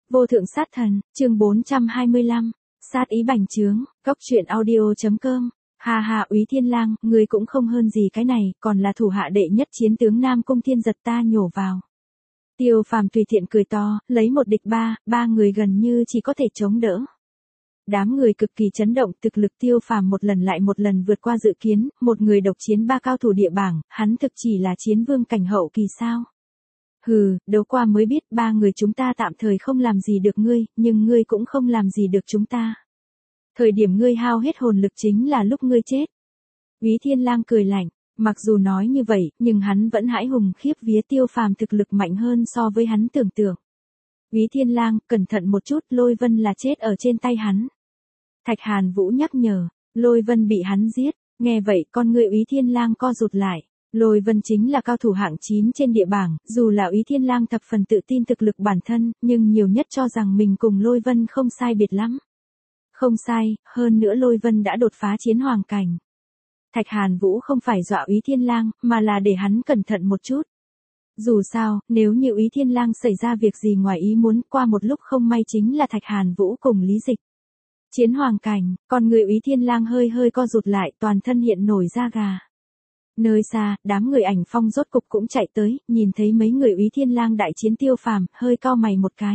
Vô thượng sát thần, chương 425, sát ý bành trướng, góc truyện audio.com. Ha ha, Úy Thiên Lang, ngươi cũng không hơn gì cái này, còn là thủ hạ đệ nhất chiến tướng Nam Cung Thiên Giật ta nhổ vào. Tiêu Phàm tùy tiện cười to, lấy một địch ba người gần như chỉ có thể chống đỡ. Đám người cực kỳ chấn động, thực lực Tiêu Phàm một lần lại một lần vượt qua dự kiến, một người độc chiến ba cao thủ địa bảng, hắn thực chỉ là chiến vương cảnh hậu kỳ sao? Hừ, đấu qua mới biết ba người chúng ta tạm thời không làm gì được ngươi, nhưng ngươi cũng không làm gì được chúng ta. Thời điểm ngươi hao hết hồn lực chính là lúc ngươi chết. Úy Thiên Lang cười lạnh, mặc dù nói như vậy, nhưng hắn vẫn hãi hùng khiếp vía Tiêu Phàm thực lực mạnh hơn so với hắn tưởng tượng. Úy Thiên Lang, cẩn thận một chút, Lôi Vân là chết ở trên tay hắn. Thạch Hàn Vũ nhắc nhở, Lôi Vân bị hắn giết, nghe vậy con người Úy Thiên Lang co rụt lại. Lôi Vân chính là cao thủ hạng 9 trên địa bảng, dù là Úy Thiên Lang thập phần tự tin thực lực bản thân, nhưng nhiều nhất cho rằng mình cùng Lôi Vân không sai biệt lắm. Không sai, hơn nữa Lôi Vân đã đột phá chiến hoàng cảnh. Thạch Hàn Vũ không phải dọa Úy Thiên Lang, mà là để hắn cẩn thận một chút. Dù sao, nếu như Úy Thiên Lang xảy ra việc gì ngoài ý muốn, qua một lúc không may chính là Thạch Hàn Vũ cùng Lý Dịch. Chiến hoàng cảnh, còn người Úy Thiên Lang hơi co rụt lại, toàn thân hiện nổi da gà. Nơi xa, đám người Ảnh Phong rốt cục cũng chạy tới, nhìn thấy mấy người Úy Thiên Lang đại chiến Tiêu Phàm, hơi cau mày một cái.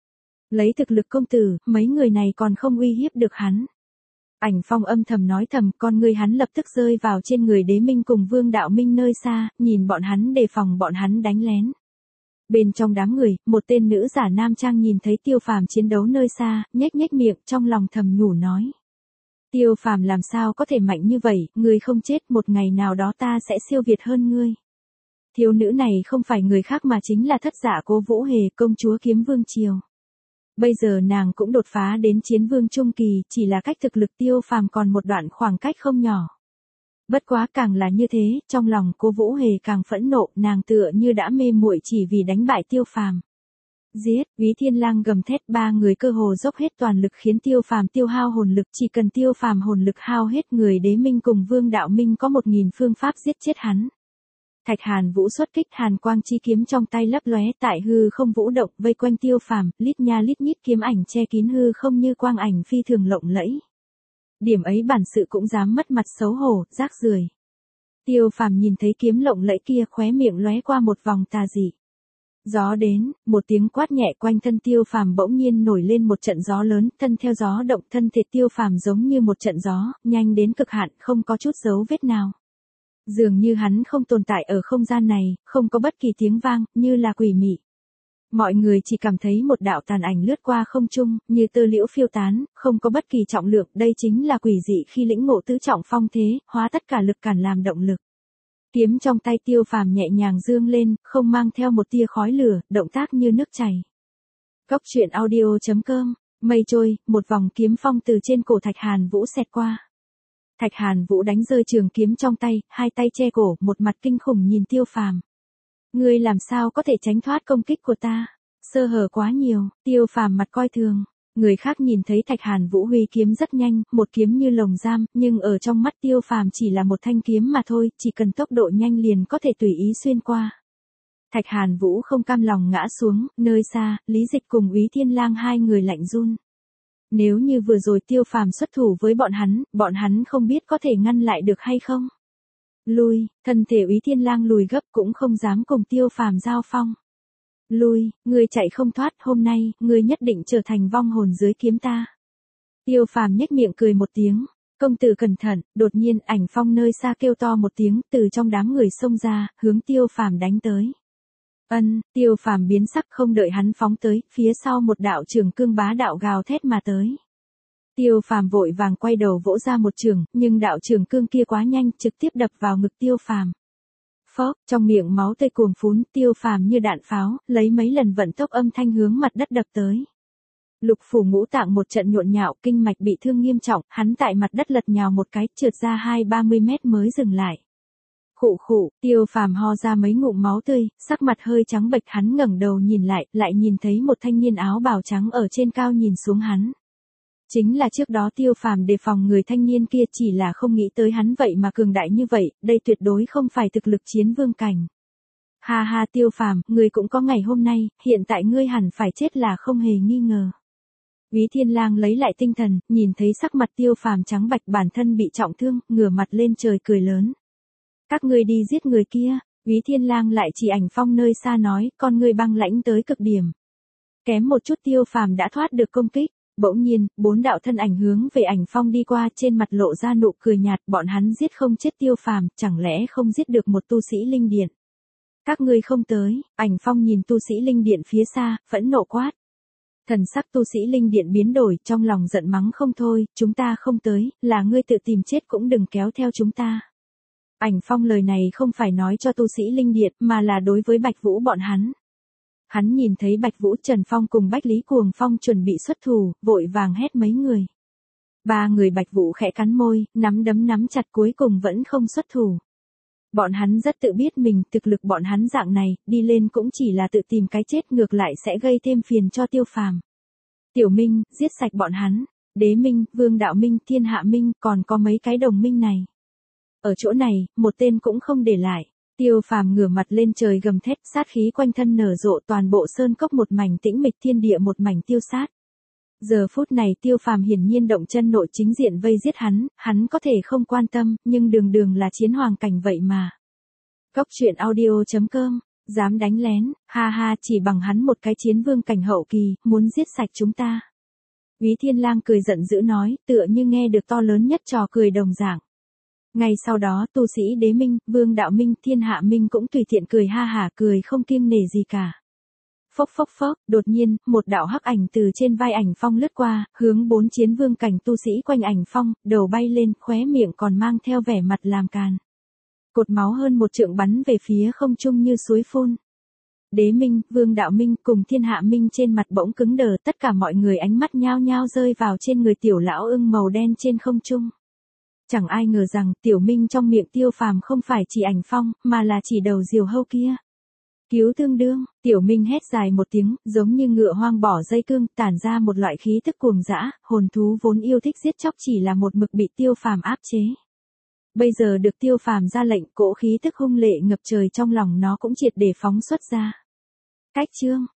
Lấy thực lực công tử, mấy người này còn không uy hiếp được hắn. Ảnh Phong âm thầm nói thầm, con người hắn lập tức rơi vào trên người Đế Minh cùng Vương Đạo Minh nơi xa, nhìn bọn hắn đề phòng bọn hắn đánh lén. Bên trong đám người, một tên nữ giả nam trang nhìn thấy Tiêu Phàm chiến đấu nơi xa, nhếch miệng, trong lòng thầm nhủ nói. Tiêu Phàm làm sao có thể mạnh như vậy, ngươi không chết một ngày nào đó ta sẽ siêu việt hơn ngươi. Thiếu nữ này không phải người khác mà chính là thất giả Cố Vũ Hề, công chúa Kiếm Vương Triều. Bây giờ nàng cũng đột phá đến chiến vương trung kỳ, chỉ là cách thực lực Tiêu Phàm còn một đoạn khoảng cách không nhỏ. Bất quá càng là như thế, trong lòng Cố Vũ Hề càng phẫn nộ, nàng tựa như đã mê muội chỉ vì đánh bại Tiêu Phàm. Giết, Úy Thiên Lang gầm thét, ba người cơ hồ dốc hết toàn lực khiến Tiêu Phàm tiêu hao hồn lực, chỉ cần Tiêu Phàm hồn lực hao hết, người Đế Minh cùng Vương Đạo Minh có 1000 phương pháp giết chết hắn. Thạch Hàn Vũ xuất kích, hàn quang chi kiếm trong tay lấp lóe, tại hư không vũ động, vây quanh Tiêu Phàm, lít nha lít nhít kiếm ảnh che kín hư không như quang ảnh phi thường lộng lẫy. Điểm ấy bản sự cũng dám mất mặt xấu hổ, rác rưởi. Tiêu Phàm nhìn thấy kiếm lộng lẫy kia, khóe miệng lóe qua một vòng tà dị. Gió đến, một tiếng quát nhẹ, quanh thân Tiêu Phàm bỗng nhiên nổi lên một trận gió lớn, thân theo gió động, thân thể Tiêu Phàm giống như một trận gió, nhanh đến cực hạn, không có chút dấu vết nào. Dường như hắn không tồn tại ở không gian này, không có bất kỳ tiếng vang, như là quỷ mị. Mọi người chỉ cảm thấy một đạo tàn ảnh lướt qua không trung, như tơ liễu phiêu tán, không có bất kỳ trọng lượng, đây chính là quỷ dị khi lĩnh ngộ tứ trọng phong thế, hóa tất cả lực cản làm động lực. Kiếm trong tay Tiêu Phàm nhẹ nhàng dương lên, không mang theo một tia khói lửa, động tác như nước chảy. Góc truyện audio.com, mây trôi, một vòng kiếm phong từ trên cổ Thạch Hàn Vũ xẹt qua. Thạch Hàn Vũ đánh rơi trường kiếm trong tay, hai tay che cổ, một mặt kinh khủng nhìn Tiêu Phàm. Ngươi làm sao có thể tránh thoát công kích của ta? Sơ hở quá nhiều, Tiêu Phàm mặt coi thường. Người khác nhìn thấy Thạch Hàn Vũ huy kiếm rất nhanh, một kiếm như lồng giam, nhưng ở trong mắt Tiêu Phàm chỉ là một thanh kiếm mà thôi, chỉ cần tốc độ nhanh liền có thể tùy ý xuyên qua. Thạch Hàn Vũ không cam lòng ngã xuống, nơi xa, Lý Dịch cùng Úy Thiên Lang hai người lạnh run. Nếu như vừa rồi Tiêu Phàm xuất thủ với bọn hắn không biết có thể ngăn lại được hay không. Lui, thân thể Úy Thiên Lang lùi gấp, cũng không dám cùng Tiêu Phàm giao phong. Lui, ngươi chạy không thoát, hôm nay, ngươi nhất định trở thành vong hồn dưới kiếm ta. Tiêu Phàm nhếch miệng cười một tiếng, công tử cẩn thận, đột nhiên Ảnh Phong nơi xa kêu to một tiếng, từ trong đám người xông ra, hướng Tiêu Phàm đánh tới. Tiêu Phàm biến sắc, không đợi hắn phóng tới, phía sau một đạo trường cương bá đạo gào thét mà tới. Tiêu Phàm vội vàng quay đầu vỗ ra một trường, nhưng đạo trường cương kia quá nhanh, trực tiếp đập vào ngực Tiêu Phàm. Phốc, trong miệng máu tươi cuồn phún, Tiêu Phàm như đạn pháo, lấy mấy lần vận tốc âm thanh hướng mặt đất đập tới. Lục phủ ngũ tạng một trận nhộn nhạo, kinh mạch bị thương nghiêm trọng, hắn tại mặt đất lật nhào một cái, trượt ra 20-30 mét mới dừng lại. Khụ khụ, Tiêu Phàm ho ra mấy ngụm máu tươi, sắc mặt hơi trắng bệch, hắn ngẩng đầu nhìn lại nhìn thấy một thanh niên áo bào trắng ở trên cao nhìn xuống hắn. Chính là trước đó Tiêu Phàm đề phòng người thanh niên kia, chỉ là không nghĩ tới hắn vậy mà cường đại như vậy, đây tuyệt đối không phải thực lực chiến vương cảnh. Ha ha Tiêu Phàm, ngươi cũng có ngày hôm nay, hiện tại ngươi hẳn phải chết là không hề nghi ngờ. Úy Thiên Lang lấy lại tinh thần, nhìn thấy sắc mặt Tiêu Phàm trắng bạch, bản thân bị trọng thương, ngửa mặt lên trời cười lớn. Các ngươi đi giết người kia. Úy Thiên Lang lại chỉ Ảnh Phong nơi xa nói, con ngươi băng lãnh tới cực điểm. Kém một chút Tiêu Phàm đã thoát được công kích. Bỗng nhiên, 4 đạo thân ảnh hướng về Ảnh Phong đi qua, trên mặt lộ ra nụ cười nhạt, bọn hắn giết không chết Tiêu Phàm, chẳng lẽ không giết được một tu sĩ linh điện. Các ngươi không tới. Ảnh Phong nhìn tu sĩ linh điện phía xa, phẫn nộ quát. Thần sắc tu sĩ linh điện biến đổi, trong lòng giận mắng không thôi, chúng ta không tới, là ngươi tự tìm chết cũng đừng kéo theo chúng ta. Ảnh Phong lời này không phải nói cho tu sĩ linh điện, mà là đối với Bạch Vũ bọn hắn. Hắn nhìn thấy Bạch Vũ, Trần Phong cùng Bách Lý Cuồng Phong chuẩn bị xuất thủ, vội vàng hét mấy người. 3 người. Bạch Vũ khẽ cắn môi, nắm đấm nắm chặt, cuối cùng vẫn không xuất thủ. Bọn hắn rất tự biết mình, thực lực bọn hắn dạng này, đi lên cũng chỉ là tự tìm cái chết, ngược lại sẽ gây thêm phiền cho Tiêu Phàm. Tiểu Minh, giết sạch bọn hắn. Đế Minh, Vương Đạo Minh, Thiên Hạ Minh, còn có mấy cái đồng minh này. Ở chỗ này, một tên cũng không để lại. Tiêu Phàm ngửa mặt lên trời gầm thét, sát khí quanh thân nở rộ, toàn bộ sơn cốc một mảnh tĩnh mịch, thiên địa một mảnh tiêu sát. Giờ phút này Tiêu Phàm hiển nhiên động chân nội chính diện vây giết hắn có thể không quan tâm, nhưng đường đường là chiến hoàng cảnh vậy mà. Cốc truyện audio.com, dám đánh lén, ha ha, chỉ bằng hắn một cái chiến vương cảnh hậu kỳ, muốn giết sạch chúng ta. Úy Thiên Lang cười giận dữ nói, tựa như nghe được to lớn nhất trò cười đồng dạng. Ngay sau đó tu sĩ Đế Minh, Vương Đạo Minh, Thiên Hạ Minh cũng tùy tiện cười ha hả, cười không kiêng nể gì cả. Phốc phốc phốc, đột nhiên, một đạo hắc ảnh từ trên vai Ảnh Phong lướt qua, hướng 4 chiến vương cảnh tu sĩ quanh Ảnh Phong, đầu bay lên, khóe miệng còn mang theo vẻ mặt làm càn. Cột máu hơn 1 trượng bắn về phía không trung như suối phun. Đế Minh, Vương Đạo Minh cùng Thiên Hạ Minh trên mặt bỗng cứng đờ, tất cả mọi người ánh mắt nhao nhao rơi vào trên người tiểu lão ưng màu đen trên không trung. Chẳng ai ngờ rằng Tiểu Minh trong miệng Tiêu Phàm không phải chỉ Ảnh Phong, mà là chỉ đầu diều hâu kia. Cứu tương đương, Tiểu Minh hét dài một tiếng, giống như ngựa hoang bỏ dây cương, tản ra một loại khí tức cuồng dã, hồn thú vốn yêu thích giết chóc chỉ là một mực bị Tiêu Phàm áp chế. Bây giờ được Tiêu Phàm ra lệnh, cỗ khí tức hung lệ ngập trời trong lòng nó cũng triệt để phóng xuất ra. Cách chương